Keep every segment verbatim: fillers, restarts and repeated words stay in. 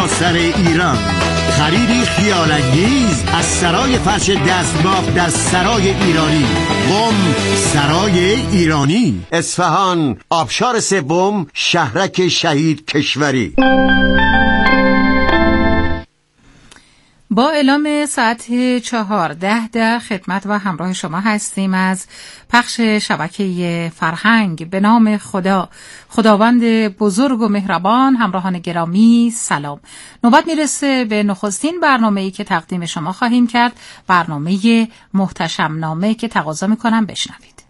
سراسر ایران. خریدی خیال‌انگیز از سرای فرش دستباف در سرای ایرانی. قم سرای ایرانی. اصفهان آبشار سوم، شهرک شهید کشوری. با اعلام ساعت چهارده در خدمت و همراه شما هستیم از پخش شبکه فرهنگ. به نام خدا، خداوند بزرگ و مهربان. همراهان گرامی سلام. نوبت میرسه به نخستین برنامه‌ای که تقدیم شما خواهیم کرد، برنامه محتشم نامه که تقاضا میکنم بشنوید.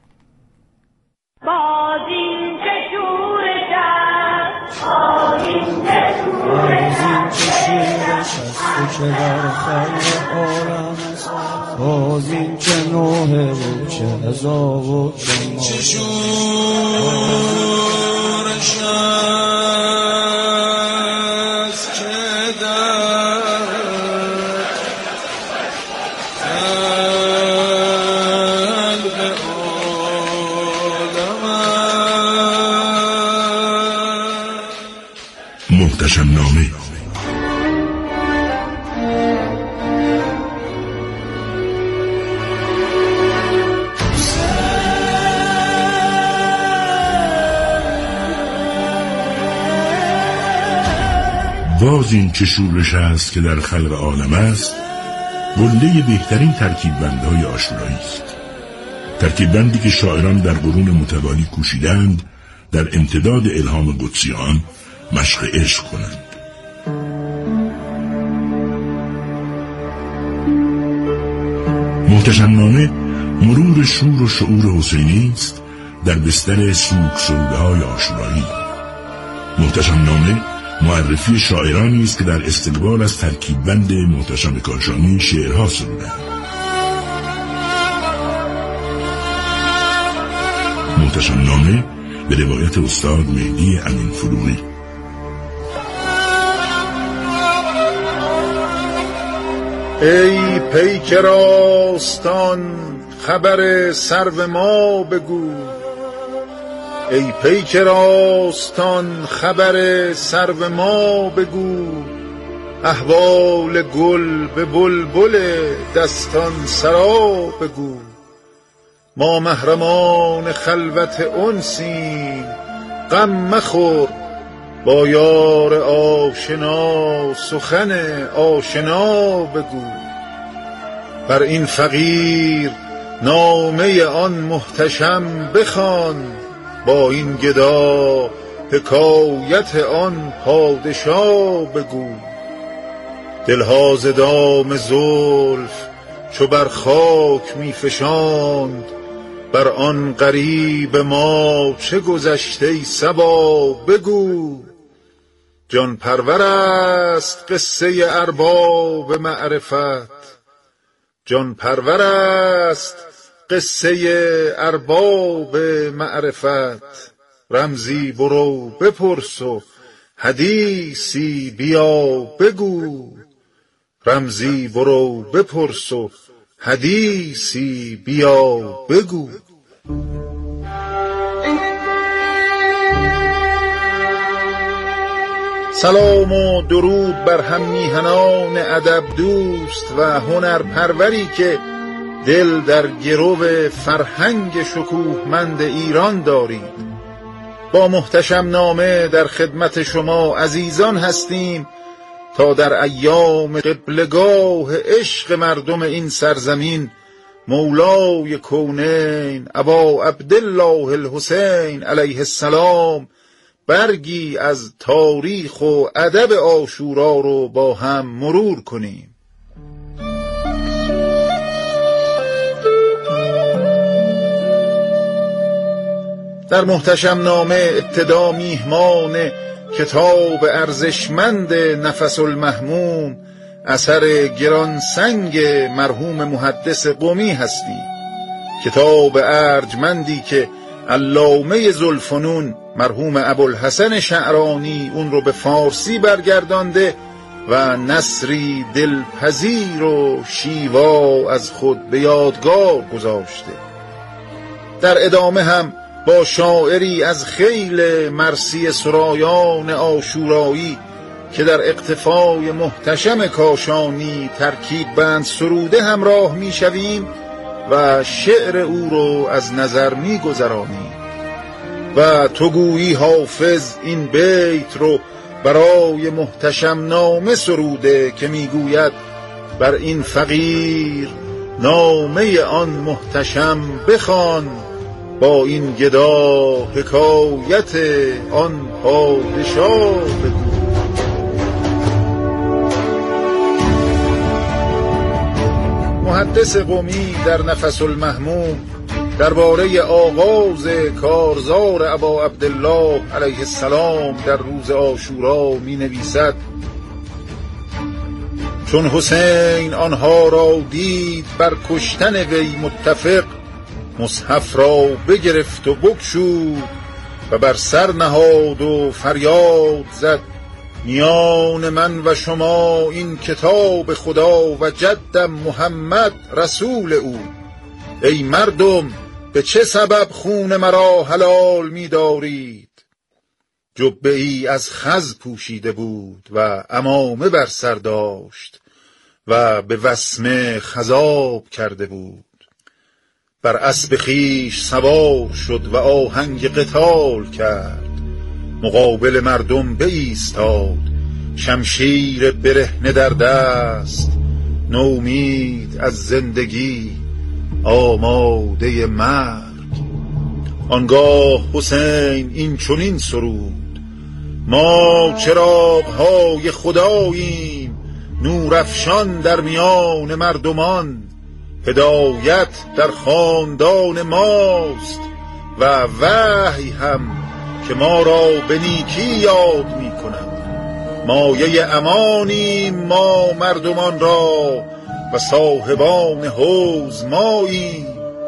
باز این که شورش است، باز این که شورش است، تو که در خیر عالم است، باز این که نوحه و چه ازا و چه ما، چه شورش است که در قلب عالم است. محتشم نامه. باز این چه شورش است که در خلق عالم است، قله بهترین ترکیب بندهای عاشورایی است. ترکیب بندی که شاعران در قرون متوالی کوشیدند در امتداد الهام قدسی آن مشق عشق کنند. محتشم نامه مرور شور و شعور حسینی است در بستر سوک سوده های عاشورایی. محتشم نامه معرفی شاعرانی است که در استقبال از ترکیب بند محتشم کاشانی شعرها سرودند. محتشم نامه به روایت استاد مهدی امین فروغی. ای پیکر آستان خبر سرو ما بگو، ای پیکر آستان خبر سرو ما بگو، احوال گل به بلبل دستان سرا بگو. ما محرمان خلوت انسیم غم مخور، با یار آشنا سخن آشنا بگو. بر این فقیر نامه آن محتشم بخوان، با این گدا حکایت آن پادشا بگو. دلها ز دام زلف چو بر خاک می فشاند، بر آن غریب ما چه گذشته ای صبا بگو. جان پرور است قصه ارباب معرفت، جان پرور است قصه ارباب معرفت. رمزی برو بپرس و حدیثی بیا بگو، رمزی برو بپرس و حدیثی بیا بگو. سلام و درود بر هم میهنان ادب دوست و هنر پروری که دل در گرو فرهنگ شکوهمند ایران دارید. با محتشم نامه در خدمت شما عزیزان هستیم تا در ایام قبلگاه عشق مردم این سرزمین مولای کونین ابا عبدالله الحسین علیه السلام برگی از تاریخ و ادب عاشورا رو با هم مرور کنیم. در محتشم نامه ابتدا میهمان کتاب ارزشمند نفس المحموم اثر گرانسنگ مرحوم محدث قمی هستیم. کتاب ارجمندی که علامه ذوالفنون مرحوم ابوالحسن شعرانی اون رو به فارسی برگردانده و نثری دلپذیر و شیوا از خود به یادگار گذاشته. در ادامه هم با شاعری از خیل مرثیه سرایان عاشورایی که در اقتفای محتشم کاشانی ترکیب بند سروده همراه می شویم و شعر او رو از نظر می گذرانیم و تو گویی حافظ این بیت رو برای محتشم نامه سروده که می گوید بر این فقیر نامه آن محتشم بخوان، با این گدا حکایت آن پادشاه بگو. محدث قمی در نفس المهموم درباره آغاز کارزار ابا عبدالله علیه السلام در روز عاشورا می نویسد: چون حسین آنها را دید بر کشتن وی متفق، مصحف را بگرفت و بگشود و بر سر نهاد و فریاد زد: میان من و شما این کتاب خدا و جدم محمد رسول او. ای مردم به چه سبب خون مرا حلال می دارید؟ جبه ای از خز پوشیده بود و عمامه بر سر داشت و به وسمه خضاب کرده بود. بر اسب خویش سوار شد و آهنگ قتال کرد، مقابل مردم بایستاد، شمشیر برهنه در دست، نومید از زندگی آماده مرگ. آنگاه حسین این چنین سرود: ما چراغ‌های خداییم، نورافشان در میان مردمان، هدایت در خاندان ماست و وحی هم که ما را به نیکی یاد می کند. مایه امانیم ما مردمان را و صاحبان حوض ماییم.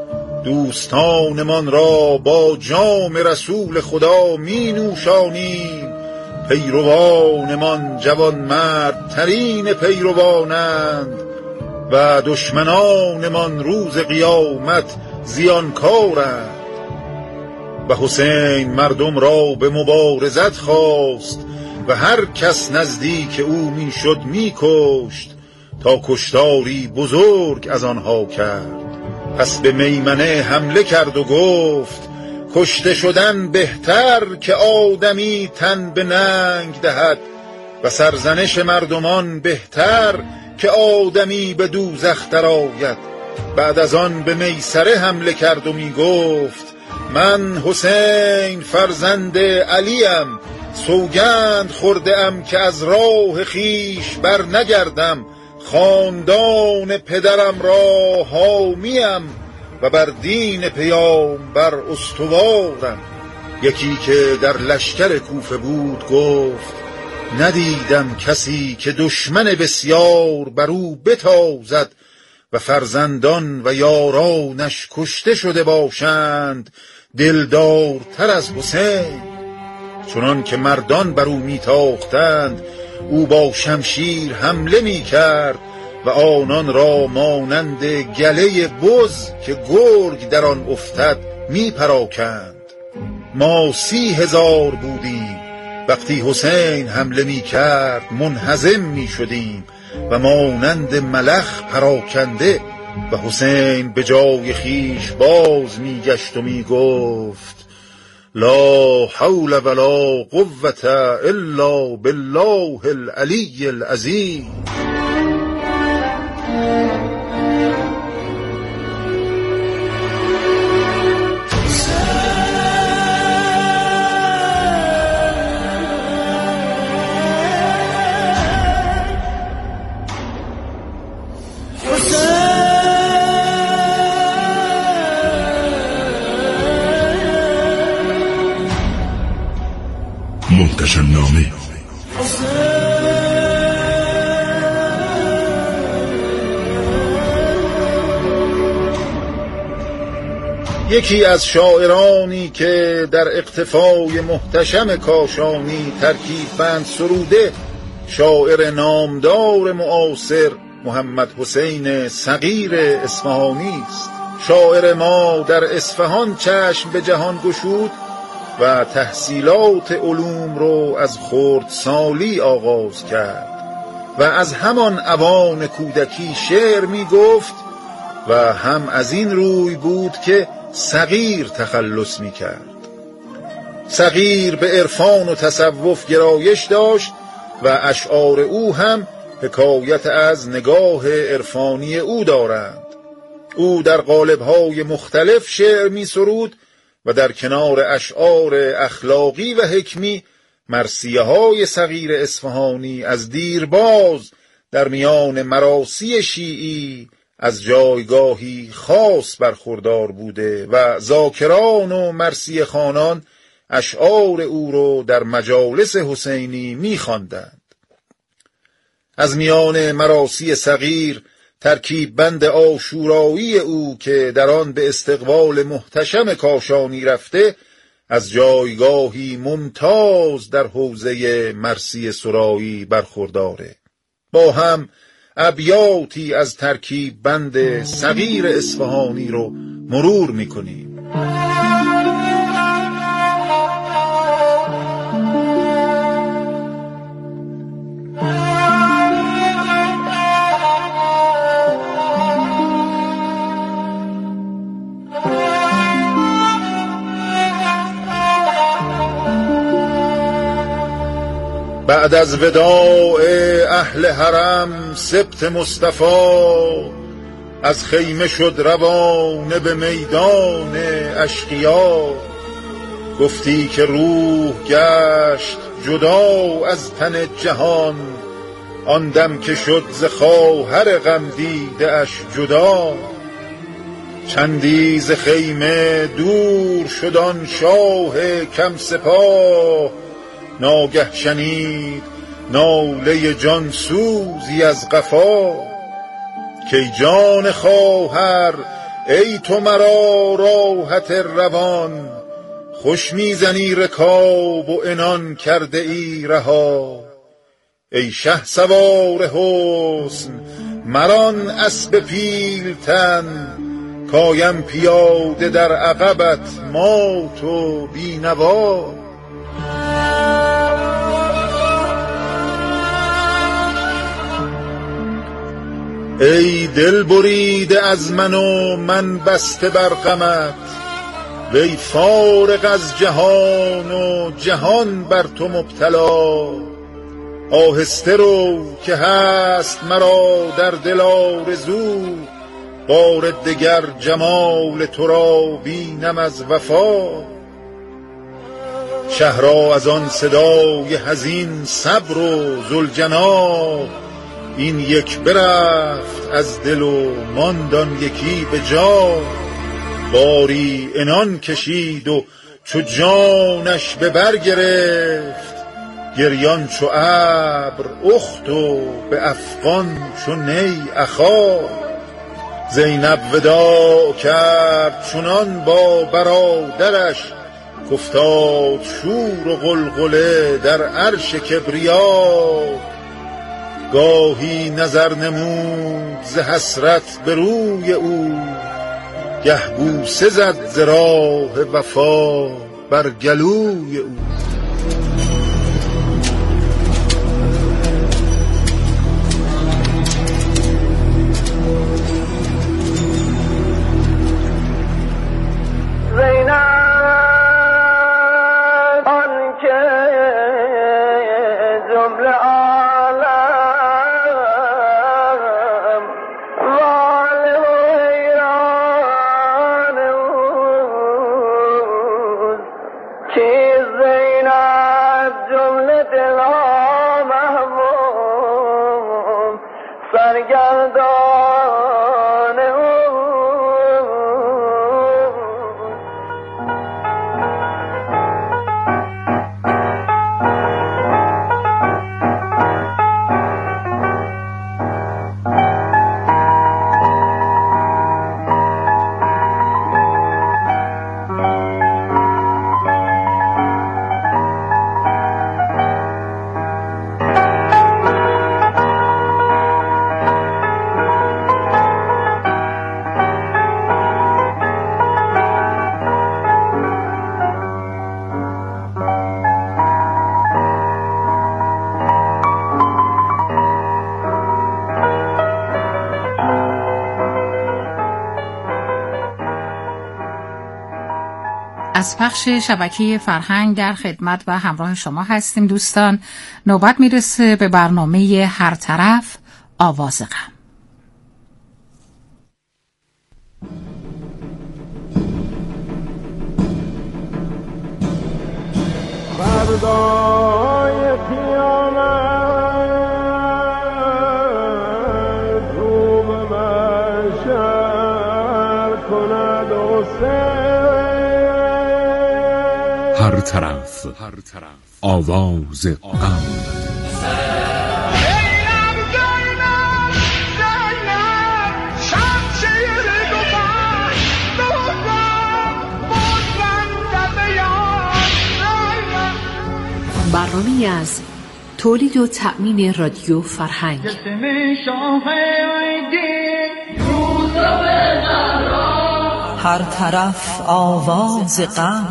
دوستانمان را با جام رسول خدا می نوشانیم. پیروانمان جوان مرد ترین پیروانند و دشمنانمان روز قیامت زیانکارند. و حسین مردم را به مبارزت خواست و هر کس نزدیک او می شد می کشت تا کشتاری بزرگ از آنها کرد. پس به میمنه حمله کرد و گفت: کشته شدن بهتر که آدمی تن به ننگ دهد و سرزنش مردمان بهتر که آدمی به دوزخ درآید. بعد از آن به میسره حمله کرد و می گفت: من حسین فرزند علیم، سوگند خورده ام که از راه خیش بر نگردم، خاندان پدرم را حامیم و بر دین پیامبر استوارم. یکی که در لشکر کوفه بود گفت: ندیدم کسی که دشمن بسیار بر او بتازد و فرزندان و یارانش کشته شده باشند دلدارتر از حسین. چنان که مردان بر او میتاختند او با شمشیر حمله میکرد و آنان را مانند گله بز که گرگ در آن افتد میپراکند. ما سی هزار بودیم، وقتی حسین حمله میکرد منهزم میشدیم و مانند ملخ پراکنده. و حسین به جای خیش باز میگشت و میگفت: لا حول ولا قوة الا بالله العلی العظیم. محتشم نامه. یکی از شاعرانی که در اقتفای محتشم کاشانی ترکیب بند سروده، شاعر نامدار معاصر محمد حسین صغیر اصفهانی است. شاعر ما در اصفهان چشم به جهان گشود و تحصیلات علوم رو از خردسالی آغاز کرد و از همان اوان کودکی شعر می گفت و هم از این روی بود که صغیر تخلص می کرد. صغیر به عرفان و تصوف گرایش داشت و اشعار او هم حکایت از نگاه عرفانی او دارند. او در قالب‌های مختلف شعر می سرود و در کنار اشعار اخلاقی و حکمی مرثیه های صغیر اصفهانی از دیرباز در میان مراثی شیعی از جایگاهی خاص برخوردار بوده و ذاکران و مرثیه خوانان اشعار او رو در مجالس حسینی می‌خواندند. از میان مراثی صغیر ترکیب بند عاشورایی او که در آن به استقبال محتشم کاشانی رفته از جایگاهی ممتاز در حوزه مرثیه سرایی برخورداره. با هم ابیاتی از ترکیب بند صغیر اصفهانی رو مرور می‌کنیم. بعد از وداع اهل حرم سبط مصطفی از خیمه شد روانه به میدان اشقیا. گفتی که روح گشت جدا از تن جهان آن دم که شد ز خواهر غم دیده اش جدا. چندی ز خیمه دور شد آن شاه کم سپاه ناگه شنید ناله جان سوزی از قفا. کی جان خواهر ای تو مرا راحت روان خوش میزنی رکاب و عنان کرده ای رها. ای شه سوار حسن مران اسب پیلتن کایم پیاده در عقبت مات و بینوا. ای دل بریده از من و من بسته بر غمت وی فارغ از جهان و جهان بر تو مبتلا. آهسته رو که هست مرا در دل آرزو بار دگر جمال تو را بینم از وفا. شهرا از آن صدای حزین صبر و ذوالجناح این یک برفت از دل و ماند آن یکی به جا. باری عنان کشید و چو جانش به بر گرفت گریان چو ابر اخت و به افغان چو نی اخا. زینب وداع کرد چنان با برادرش کافتاد شور و غلغله در عرش کبریا. گاهی نظر نمود ز حسرت به روی او گه بوسه زد ز راه وفا بر گلوی او. از پخش شبکه فرهنگ در خدمت و همراه شما هستیم دوستان. نوبت میرسه به برنامه هر طرف آواز غم. فردای قیامت رو به محشر کند حسین. هر طرف آواز غم. برنامه‌ای از تولید و تأمین رادیو فرهنگ. هر طرف آواز غم.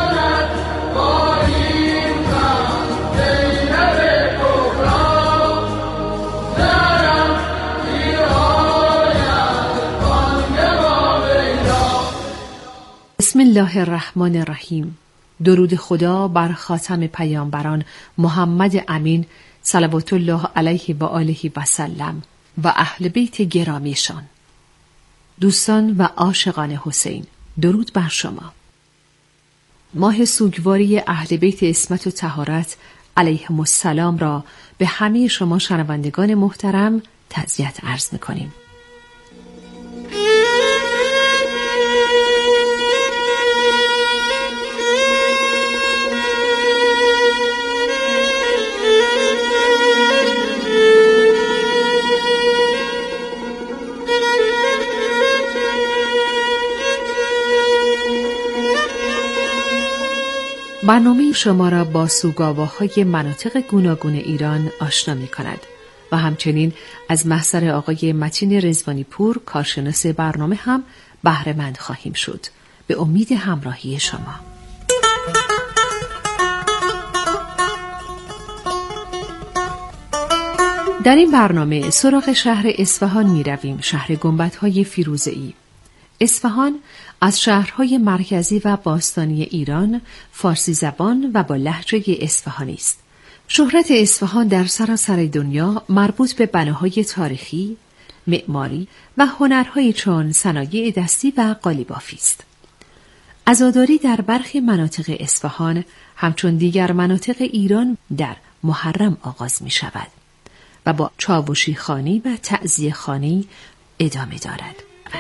بسم الله الرحمن الرحیم. درود خدا بر خاتم پیامبران محمد امین صلوات الله علیه و آله و سلم و اهل بیت گرامیشان. دوستان و عاشقان حسین، درود بر شما. ماه سوگواری اهل بیت عصمت و طهارت علیهم السلام را به همه شما شنوندگان محترم تعزیت عرض می‌کنیم. برنامه شما را با سوگواه‌های مناطق گوناگون ایران آشنا می‌کند و همچنین از محضر آقای متین رضوانی پور کارشناس برنامه هم بهره مند خواهیم شد. به امید همراهی شما. در این برنامه سراغ شهر اصفهان می‌رویم، شهر گنبدهای فیروزه‌ای. اصفهان از شهرهای مرکزی و باستانی ایران، فارسی زبان و با لهجه اصفهانی است. شهرت اصفهان در سراسر دنیا مربوط به بناهای تاریخی، معماری و هنرهایی چون صنایع دستی و قالیبافی است. عزاداری در برخی مناطق اصفهان همچون دیگر مناطق ایران در محرم آغاز می شود و با چاوشی خوانی و تعزیه خوانی ادامه دارد.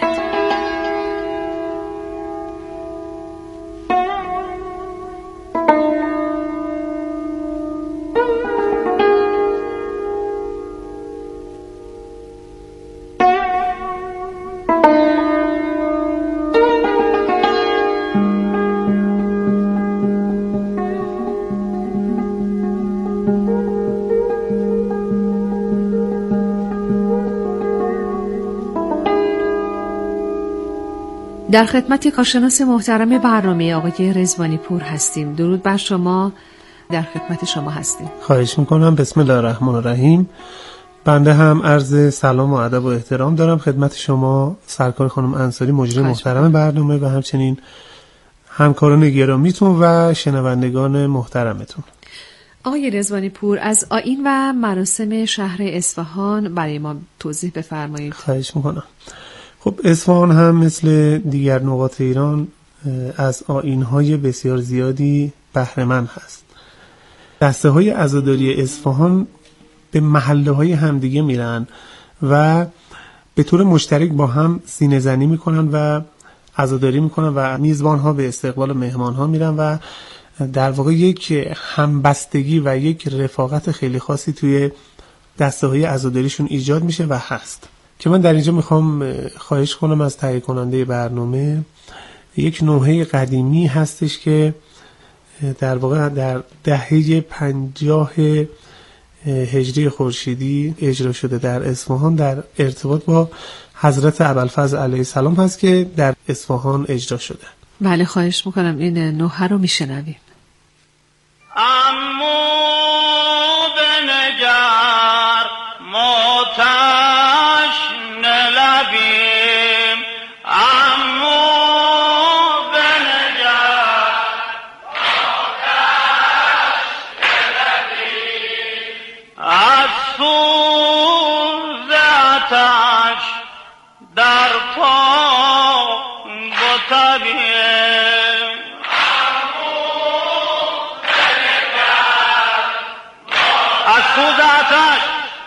در خدمت کارشناس محترم برنامه آقای رضوانی پور هستیم. درود بر شما، در خدمت شما هستیم. خواهش میکنم. بسم الله الرحمن الرحیم. بنده هم عرض سلام و ادب و احترام دارم خدمت شما سرکار خانم انصاری مجری محترم برنامه و همچنین همکاران گرامیتون و شنوندگان محترمتون. آقای رضوانی پور، از آیین و مراسم شهر اصفهان برای ما توضیح بفرمایید. خواهش میکنم. خب اصفهان هم مثل دیگر نقاط ایران از آیین‌های بسیار زیادی بهره‌مند هست. دسته‌های عزاداری اصفهان به محله‌های همدیگه میرن و به طور مشترک با هم سینه‌زنی میکنن و عزاداری میکنن و میزبان‌ها به استقبال مهمان‌ها میرن و در واقع یک همبستگی و یک رفاقت خیلی خاصی توی دسته‌های عزاداریشون ایجاد میشه و هست. که من در اینجا میخوام خواهش کنم از تهیه کننده برنامه، یک نوحه قدیمی هستش که در واقع در دهه پنجاه هجری خورشیدی اجرا شده در اصفهان در ارتباط با حضرت ابوالفضل علیه السلام هست که در اصفهان اجرا شده. بله خواهش میکنم این نوحه رو میشنویم. امو بنگر ماتش نلبیم، امو بنگر در پا بتبیم از سوز آتش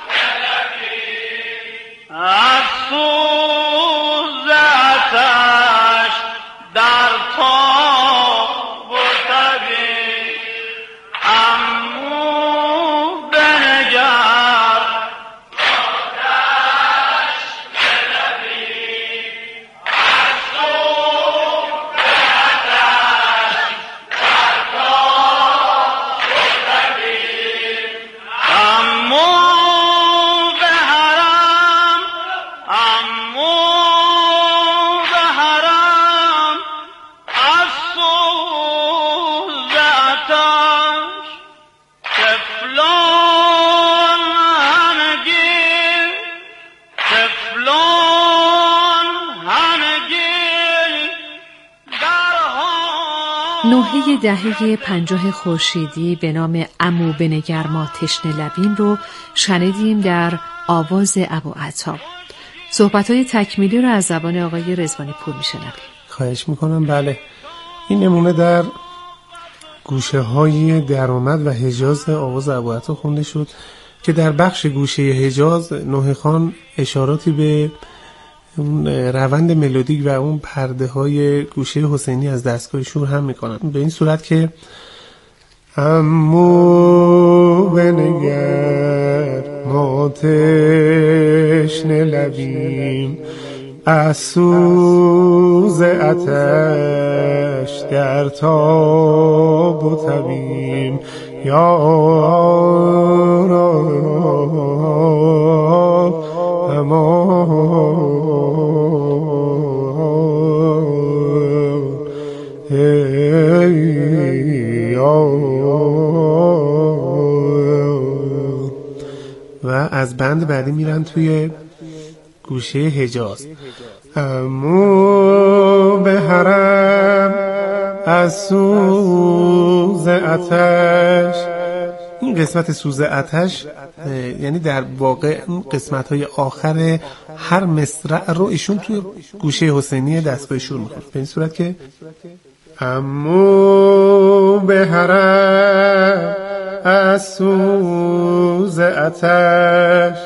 از سوز آتش در پا بتبیم امو بنگر آتش بنبیم از سوز آتش در پا بتبیم امو به حرم امو به حرم از سوز آتش تفلون همگی تفلون همگی در ها نوحه دهه پنجاه خورشیدی به نام عمو بنگر ما تشنه لبیم رو شنیدیم در آواز ابوعطا. صحبت‌های تکمیلی رو از زبان آقای رضوانی پور میشنویم. خواهش میکنم. بله، این نمونه در گوشه های درآمد و حجاز آواز ابوعطا خونده شد که در بخش گوشه حجاز نوحه خان اشاراتی به اون روند ملودیک و اون پرده های گوشه حسینی از دستگاه شور هم میکنن، به این صورت که امو بنگر ما تشنه لبیم از سوز آتش در تاب و تبیم یا و از بند بعدی میرن توی گوشه حجاز. امو به حرم از سوز آتش. این قسمت سوز آتش یعنی در واقع اون قسمت های آخر هر مصرع رو ایشون توی گوشه حسینی دستگاه شور میخواد، به این صورت که امو به حرم از سوز آتش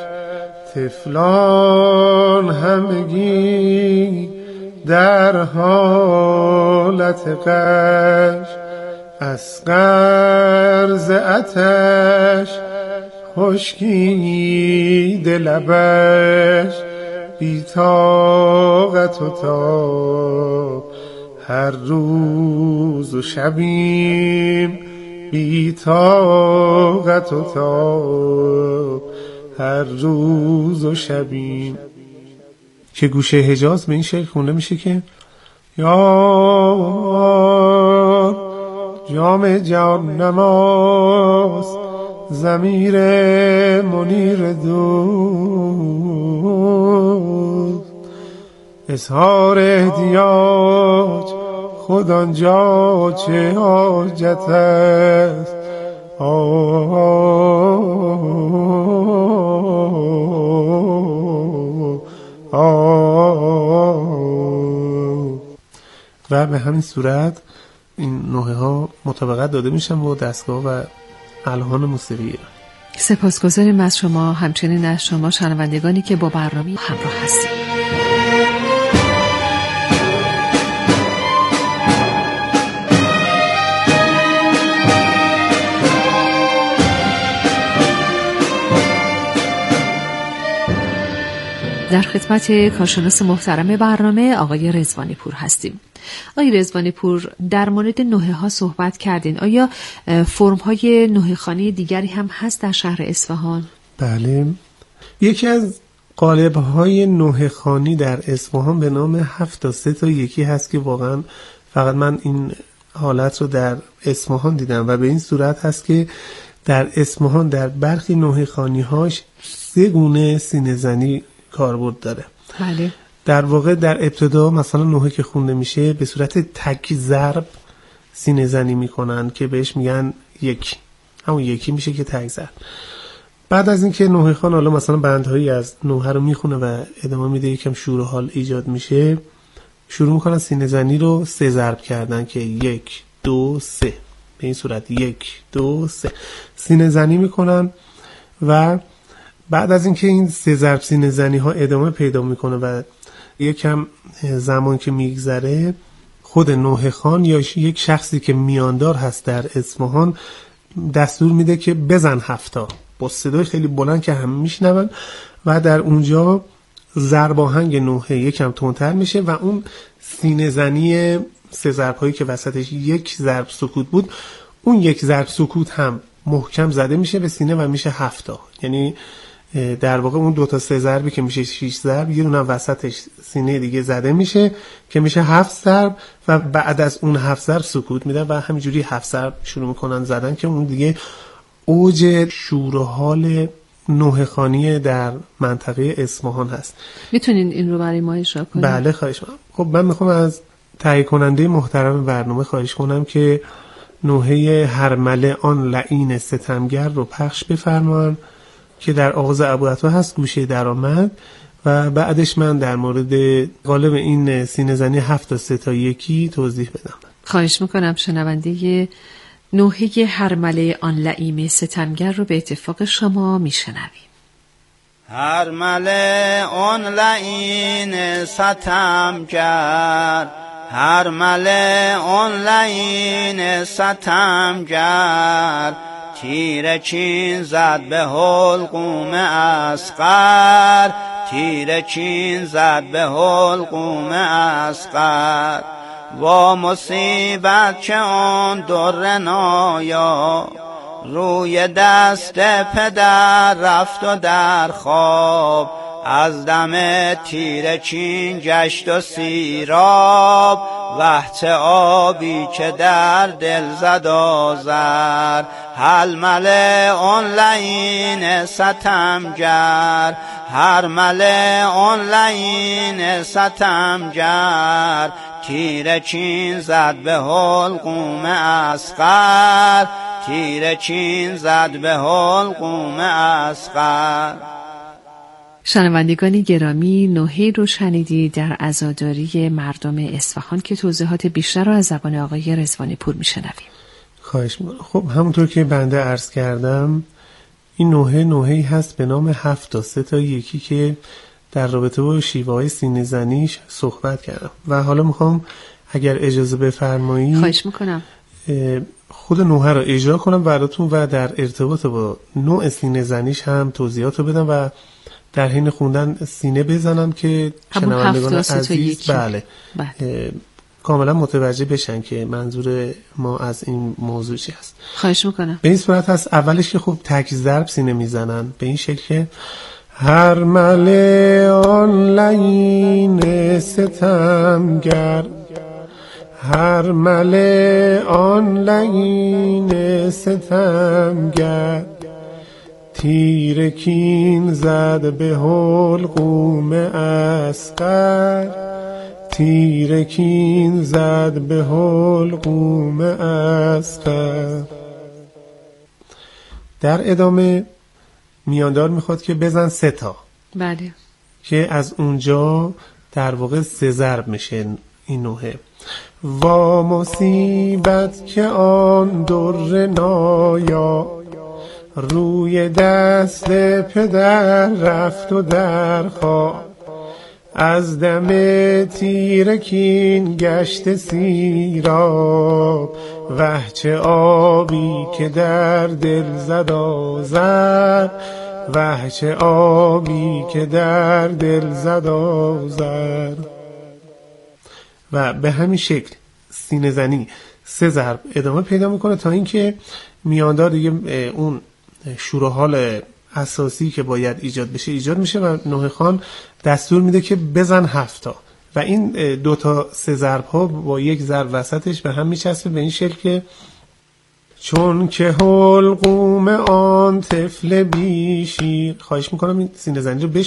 تفلان همگی در حالت غش از قرض آتش خشکیده لبش بی طاقت و تاب هر روز و شبیم بی طاقت و تاب هر روز و شبیم. که گوشه حجاز به این شکل خونده میشه که یا جام جان نماز ضمیر منیر دوست اظهار احتیاج خود آنجا چه حاجت است. و به همین صورت این نوحه ها مطابقت داده میشن با دستگاه و الحان موسیقی. سپاسگزاریم از شما، همچنین از شما شنوندگانی که با برنامه همراه هستید. در خدمت کارشناس محترم برنامه آقای رضوانی پور هستیم. آقای رضوانی پور، در مورد نوحه ها صحبت کردین. آیا فرم های نوحه خوانی دیگری هم هست در شهر اصفهان؟ بله، یکی از قالب های نوحه خوانی در اصفهان به نام هفت تا سه تا یکی هست که واقعا فقط من این حالت رو در اصفهان دیدم و به این صورت هست که در اصفهان در برخی نوحه خوانی هاش سه گونه سینه زنی کاربرد داره. بله. در واقع در ابتدا مثلا نوحه که خونده میشه به صورت تک ضرب سینه زنی میکنن که بهش میگن یک، همون یکی میشه که تک ضرب. بعد از اینکه نوحه خان حالا مثلا بندهایی از نوحه رو میخونه و ادامه میده، یکم شور و حال ایجاد میشه، شروع میکنن سینه زنی رو سه ضرب کردن که یک دو سه، به این صورت یک دو سه سینه زنی میکنن. و بعد از اینکه این سه ضرب سینه زنی ها ادامه پیدا میکنه و یکم زمان که میگذره، خود نوحه خان یا یک شخصی که میاندار هست در اصفهان دستور میده که بزن هفتا، با صدای خیلی بلند که همه میشنون و در اونجا ضرب آهنگ نوحه یکم تندتر میشه و اون سینه زنی سه ضرب هایی که وسطش یک ضرب سکوت بود، اون یک ضرب سکوت هم محکم زده میشه به سینه و میشه هفتا. یعنی در واقع اون دو تا سه ضربی که میشه شش ضرب، یه دونه وسطش سینه دیگه زده میشه که میشه هفت ضرب و بعد از اون هفت ضرب سکوت میدن و همینجوری هفت ضرب شروع میکنن زدن که اون دیگه اوج شور و حال نوحه خانی در منطقه اصفهان هست. میتونین این رو برای ما اجرا کنید؟ بله خواهش می‌کنم. خب من میخوام از تهیه کننده محترم برنامه خواهش کنم که نوحه هرمله آن لعین ستمگر رو پخش بفرمان که در آغاز ابوعطا هست، گوشه درآمد، و بعدش من در مورد قالب این سینه زنی هفت تا سه تا یکی توضیح بدم. خواهش میکنم. شنونده نوحه هرمله آن لعین ستمگر رو به اتفاق شما میشنویم. هرمله آن لعین ستمگر، هرمله آن لعین ستمگر، تیر چین زد به حلقوم اصغر، تیر چین زد به حلقوم اصغر. و مصیبت که آن در نایا، روی دست پدر رفت و در خواب، از دم تیر چین گشت و سیراب، وقت آبی که در دل زد آذر. هرمله آن لعین ستمگر، هرمله آن لعین ستمگر، تیر چین زد به حلقوم اصغر، تیر چین زد به حلقوم اصغر. شنوندگان گرامی، نوحه رو شنیدید در عزاداری مردم اصفهان که توضیحات بیشتر رو از زبان آقای رضوانی پور میشنویم. خواهش می‌کنم. خب همونطور که بنده عرض کردم، این نوحه نوحه‌ای هست به نام هفت تا سه تا یکی که در رابطه با شیوه‌های سینه زنیش صحبت کردم و حالا میخوام اگر اجازه بفرمایید خواهش میکنم خود نوحه رو اجرا کنم براتون و در ارتباط با نوع سینه زنیش هم توضیحات رو بدم و در حین خوندن سینه بزنم که شنوندگان عزیز بله, بله. کاملا متوجه بشن که منظور ما از این موضوع چی هست. خواهش میکنم. به این صورت هست اولش که خب تک ضرب سینه میزنن به این شکل که هرمله آن لعین ستمگر، هرمله آن لعین ستمگر، تیر کین زد به حلقوم اصغر، تیر کین زد به حلقوم اصغر. در ادامه میاندار میخواد که بزن سه تا، بله، که از اونجا در واقع سه ضرب میشه این نوحه. وا مصیبت که آن در نایا، روی دست پدر رفت و در خواب، از دم تیر کین گشت سیراب، وه چه آبی که در دل زد آذر، وه چه آبی که در دل زد آذر. و به همین شکل سینه زنی سه ضرب ادامه پیدا میکنه تا اینکه میاندار دیگه اون شور و حال اساسی که باید ایجاد بشه ایجاد میشه و نوحه خان دستور میده که بزن هفتا و این دو تا سه ضرب ها با یک ضرب وسطش به هم میچسبه به این شکل که چون که حلقوم آن طفل بیشیر. خواهش میکنم این سینه زنی رو